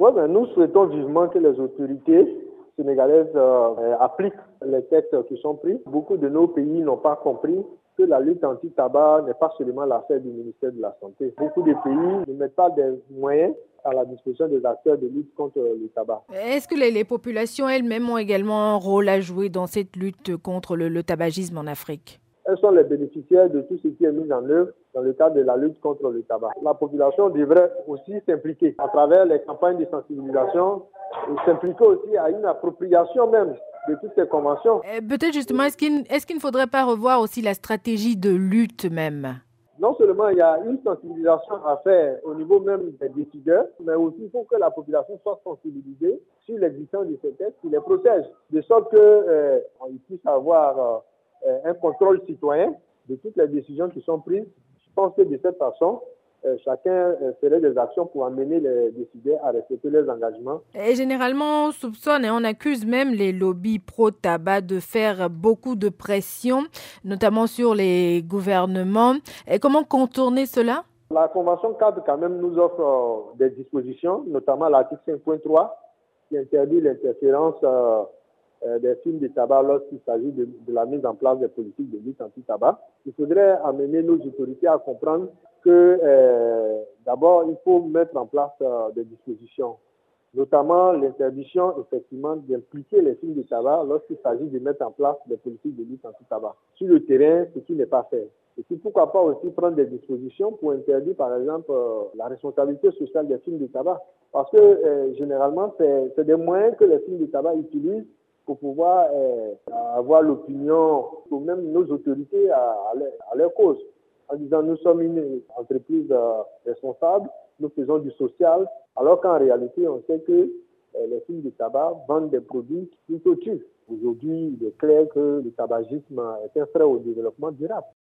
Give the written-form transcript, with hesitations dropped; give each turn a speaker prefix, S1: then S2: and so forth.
S1: Oui, mais nous souhaitons vivement que les autorités sénégalaises appliquent les textes qui sont pris. Beaucoup de nos pays n'ont pas compris que la lutte anti-tabac n'est pas seulement l'affaire du ministère de la Santé. Beaucoup de pays ne mettent pas des moyens à la disposition des acteurs de lutte contre le tabac.
S2: Est-ce que les populations elles-mêmes ont également un rôle à jouer dans cette lutte contre le tabagisme en Afrique?
S1: Elles sont les bénéficiaires de tout ce qui est mis en œuvre dans le cadre de la lutte contre le tabac. La population devrait aussi s'impliquer à travers les campagnes de sensibilisation et s'impliquer aussi à une appropriation même de toutes ces conventions.
S2: Peut-être justement, est-ce qu'il ne faudrait pas revoir aussi la stratégie de lutte même?
S1: Non seulement il y a une sensibilisation à faire au niveau même des décideurs, mais aussi il faut que la population soit sensibilisée sur l'existence de ces textes qui les protègent, de sorte qu'on puisse avoir un contrôle citoyen de toutes les décisions qui sont prises. Je pense que de cette façon, chacun ferait des actions pour amener les décideurs à respecter leurs engagements.
S2: Et généralement, on soupçonne et on accuse même les lobbies pro-tabac de faire beaucoup de pression, notamment sur les gouvernements. Et comment contourner cela?
S1: La Convention cadre quand même nous offre des dispositions, notamment l'article 5.3 qui interdit l'interférence des films de tabac lorsqu'il s'agit de la mise en place des politiques de lutte anti-tabac. Il faudrait amener nos autorités à comprendre que d'abord, il faut mettre en place des dispositions, notamment l'interdiction effectivement d'impliquer les films de tabac lorsqu'il s'agit de mettre en place des politiques de lutte anti-tabac. Sur le terrain, ce qui n'est pas fait. Et puis pourquoi pas aussi prendre des dispositions pour interdire par exemple la responsabilité sociale des films de tabac. Parce que généralement, c'est des moyens que les films de tabac utilisent pour pouvoir avoir l'opinion, ou même nos autorités à leur cause. En disant nous sommes une entreprise responsable, nous faisons du social, alors qu'en réalité, on sait que les films de tabac vendent des produits qui plutôt tuent. Aujourd'hui, il est clair que le tabagisme est un frein au développement durable.